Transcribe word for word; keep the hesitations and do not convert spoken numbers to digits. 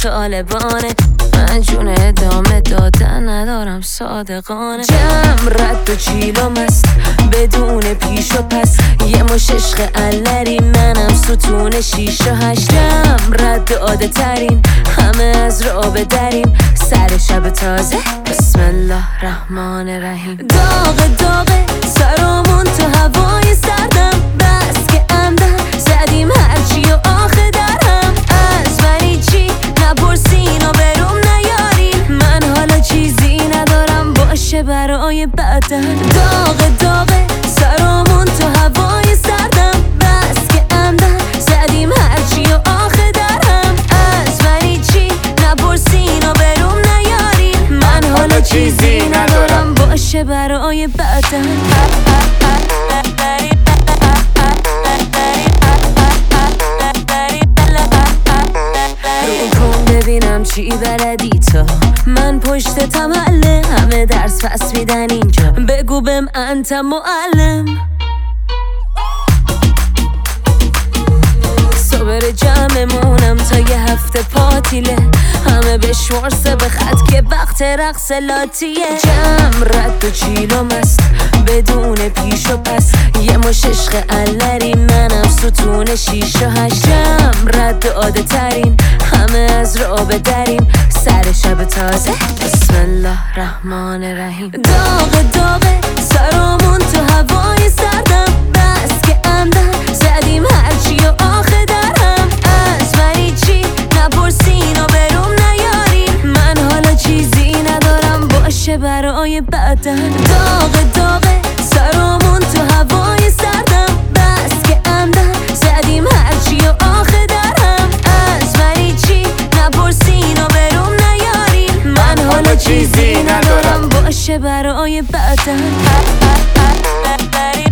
طالبانه. من جون ادامه دادن ندارم صادقانه. جمع رد و چیلم است بدون پیش و پس، یه مش عشق علری منم ستون شیش و هشتم. رد عاده ترین همه از رابه دریم، سر شب تازه بسم الله رحمان رحیم. داغ داغ سرامون تو هوای سردم، بس که عمدن زدیم هرچی و آخه درهم. از منی چی نپرسین و بروم نیارین، من حالا چیزی ندارم باشه برای بعدن. داغ داغ سرامون تو هوای سردم، بس که عمدن زدیم هرچی و آخه درهم. از منی چی نپرسین و بروم نیارین، من حالا چیزی ندارم باشه برای بعدن. ببینم چی بلدی تو، من پشت تمله همه درس پس میدن اینجا، بگو بهم انت معلم. صبر جمعمونم تا یه هفته پاتیله، همه بشمارسه به خط که وقت رقص لاتیه. جمع رد و چیلم است بدون پیش و پس، یه مش عشق علری منم ستون شیش و هشتم. رد عاده ترین همه از رابه دریم، سر شب تازه بسم الله رحمان رحیم. داغ داغ سرامون تو هوای سردم، بس که عمدن زدیم هرچی و آخه درهم. از منی چی نپرسین و بروم نیارین، من حالا چیزی ندارم باشه برای بعدن. داغ داغ سرامون تو هوای سردم، بس که عمدن زدیم هرچی و آخه درهم. از منی چی نپرسین و بروم نیارین، من حالا چیزی ندارم باشه برای بعدن.